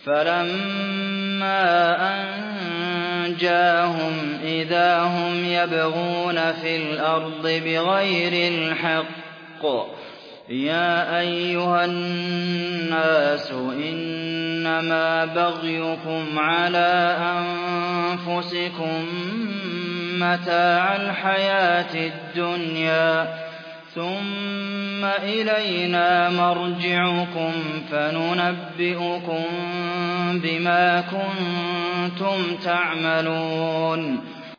فَلَمَّا أَنجَاهُمْ إِذَا هُمْ يَبْغُونَ فِي الْأَرْضِ بِغَيْرِ الْحَقِّ ۗ يَا أَيُّهَا النَّاسُ إِنَّمَا بَغْيُكُمْ عَلَىٰ أَنفُسِكُم مَّتَاعَ الْحَيَاةِ الدُّنْيَا ۖ ثُمَّ إِلَيْنَا مَرْجِعُكُمْ فَنُنَبِّئُكُم بِمَا كُنتُمْ تَعْمَلُونَ